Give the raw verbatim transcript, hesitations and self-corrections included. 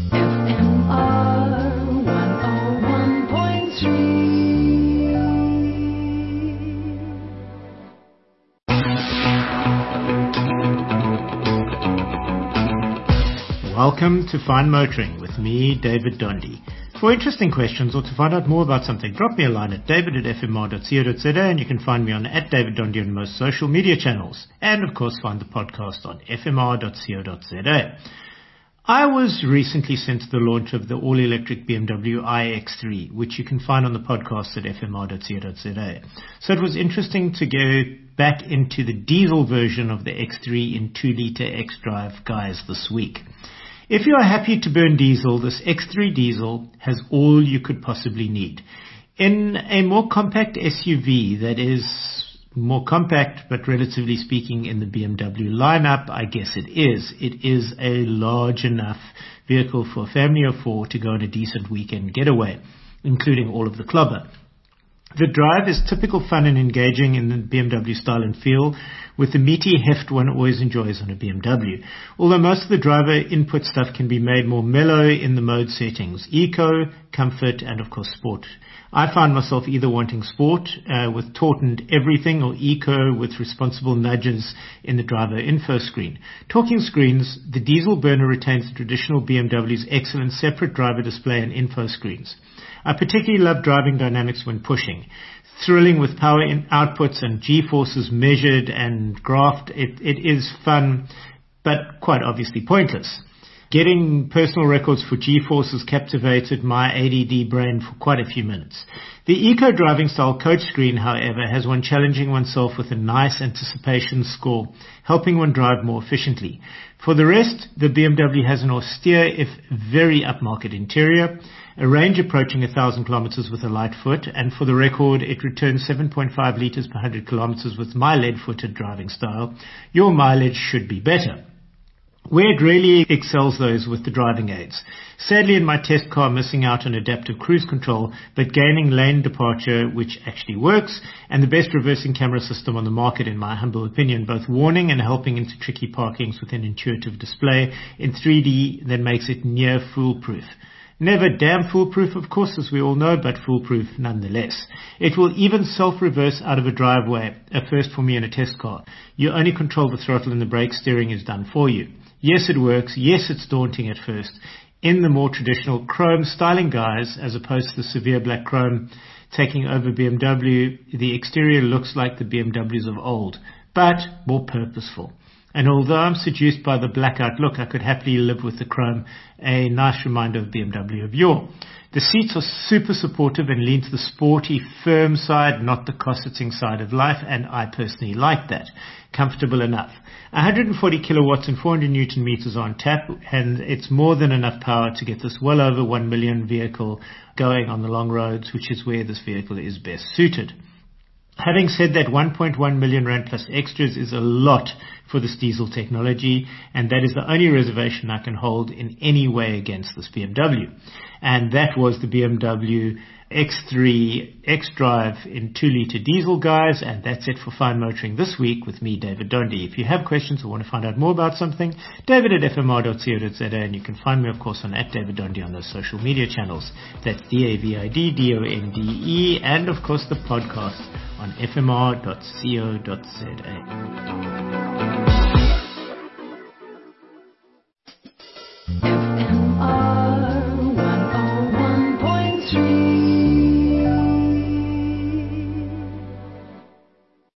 Welcome to Fine Motoring with me, David Dondi. For interesting questions or to find out more about something, drop me a line at david at f m r dot co dot z a and you can find me on at David Dondi on most social media channels. And of course find the podcast on f m r dot co dot z a. I was recently sent to the launch of the all-electric B M W i X three, which you can find on the podcast at f m r dot co dot z a. So it was interesting to go back into the diesel version of the X three in two litre X-Drive guys this week. If you are happy to burn diesel, this X three diesel has all you could possibly need. In a more compact S U V that is more compact, but relatively speaking in the B M W lineup, I guess it is. It is a large enough vehicle for a family of four to go on a decent weekend getaway, including all of the clobber. The drive is typical fun and engaging in the B M W style and feel, with the meaty heft one always enjoys on a B M W. Although most of the driver input stuff can be made more mellow in the mode settings: eco, comfort, and of course sport. I find myself either wanting sport uh, with tautened everything or eco with responsible nudges in the driver info screen. Talking screens, the diesel burner retains the traditional B M W's excellent separate driver display and info screens. I particularly love driving dynamics when pushing. Thrilling with power in outputs and G-forces measured and graphed. It, it is fun, but quite obviously pointless. Getting personal records for G-forces captivated my A D D brain for quite a few minutes. The eco driving style coach screen, however, has one challenging oneself with a nice anticipation score, helping one drive more efficiently. For the rest, the B M W has an austere, if very upmarket interior, a range approaching one thousand kilometers with a light foot, and for the record, it returns seven point five liters per one hundred kilometers with my lead-footed driving style. Your mileage should be better. Where it really excels though is with the driving aids. Sadly in my test car missing out on adaptive cruise control, but gaining lane departure, which actually works, and the best reversing camera system on the market in my humble opinion, both warning and helping into tricky parkings with an intuitive display in three D that makes it near foolproof. Never damn foolproof, of course, as we all know, but foolproof nonetheless. It will even self-reverse out of a driveway, a first for me in a test car. You only control the throttle and the brake steering is done for you. Yes, it works. Yes, it's daunting at first. In the more traditional chrome styling guise, as opposed to the severe black chrome taking over B M W, the exterior looks like the B M Ws of old, but more purposeful. And although I'm seduced by the blackout look, I could happily live with the chrome, a nice reminder of B M W of yore. The seats are super supportive and lean to the sporty, firm side, not the cosseting side of life, and I personally like that. Comfortable enough. one hundred forty kilowatts and four hundred newton meters on tap, and it's more than enough power to get this well over one million vehicle going on the long roads, which is where this vehicle is best suited. Having said that, one point one million rand plus extras is a lot for this diesel technology, and that is the only reservation I can hold in any way against this B M W. And that was the B M W X three X-Drive in two litre diesel, guys, and that's it for Fine Motoring this week with me, David Dondi. If you have questions or want to find out more about something, david at f m r dot co dot z a, and you can find me, of course, on at David Dondi on those social media channels. That's D A V I D D O N D E, and, of course, the podcast on f m r dot co dot z a.